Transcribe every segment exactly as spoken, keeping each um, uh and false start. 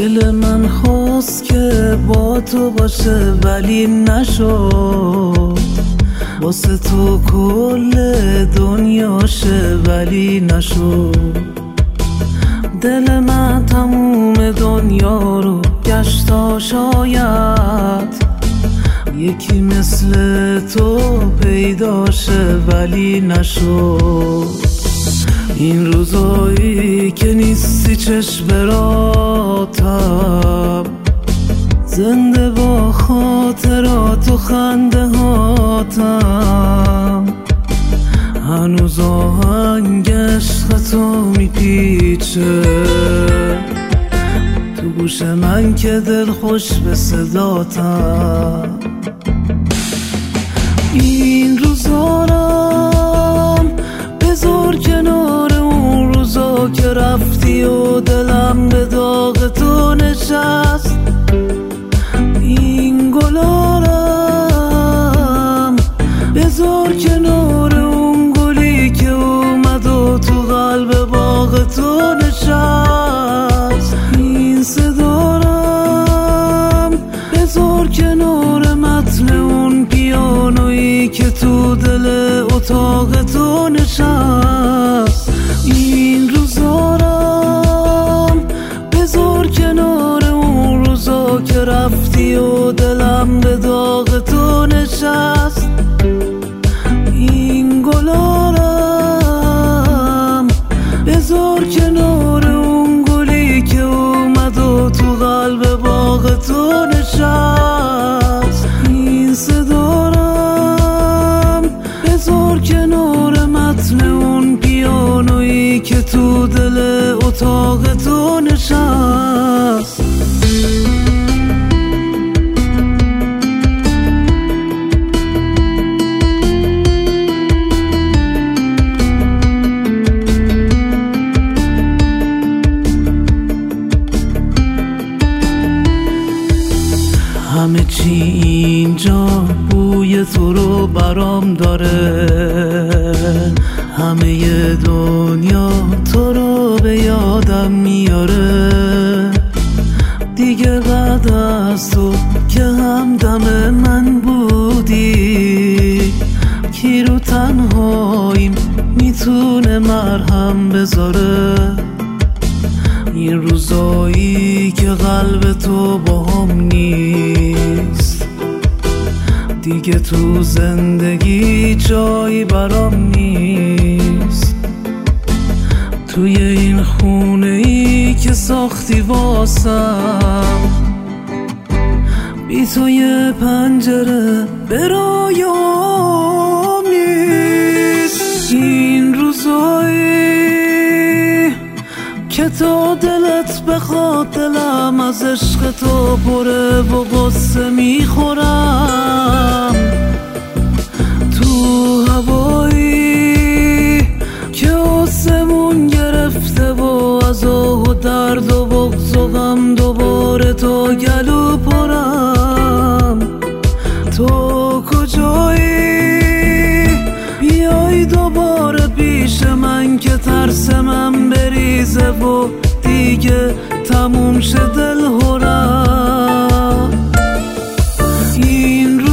دل من خواست که با تو باشه ولی نشد، واسه تو کل دنیا شه ولی نشد. دل من تموم دنیا رو گشت تا شاید یکی مثل تو پیدا شه ولی نشد. این روزایی که نیستی چشم براتم، زنده با خاطرات و خنده هاتم، هنوز آهنگ عشق تو میپیچه تو گوش من که دل خوش به صداتم. این روزارم بذار کنار اون روزا که رفتی و دلم به داغ تو نشست. این گلارم بذار کنار اون گلی که اومد و تو قلب باغ تو نشست. این صدارم بذار کنار متن اون پیانویی که تو دل اتاق تو نشست. این روزارم بذار کنار اون روزا که رفتی و دلم به داغ تو نشست. این گلارم بذار کنار اون گلی که اومد و تو قلب باغ تو نشست. این صدارم بذار کنار متن اون پیانویی که تو دل اتاق تو نشست. همه چی اینجا بوی تو رو برام داره، همه دنیا تو رو به یادم میاره. دیگه بعد از تو که همدم من بودی، کی رو تنهاییم میتونه مرهم بذاره. این روزایی که قلب تو با هم نیست، دیگه تو زندگی جایی برام نیست. توی این خونه ای که ساختی واسم، بی تو یه پنجره برایم نیست. این روزایی که تا دلت بخواد دلم از عشق تو پره و قصه میخورم. تو هوایی که آسمون گرفته و از آه و درد و بغض و غم دوباره تو گلو پرم. تو کجایی؟ بیای دوباره پیش من که ترس من بریزه و دیگه تموم شه دلهرم. این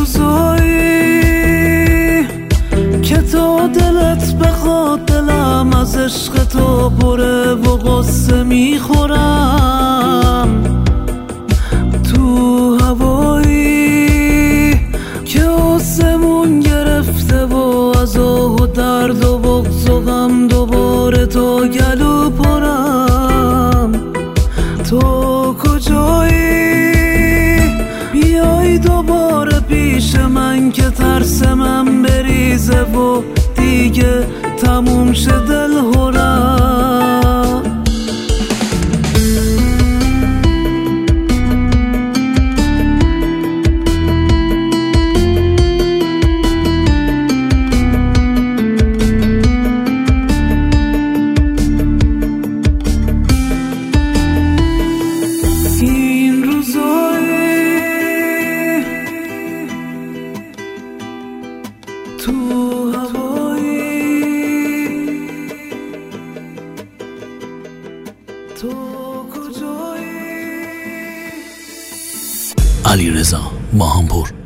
روزایی که تا دلت بخواد دلم از عشق تو پره و قصه میخورم. تو هوایی که آسمون گرفته و از آه و درد و بغض و غم دوباره تو گلو پرم. تو کجایی؟ بیای دوباره پیش من که ترس من بریزه و دیگه تموم شه دلهرم. تو هوایی علیرضا ماهانپور.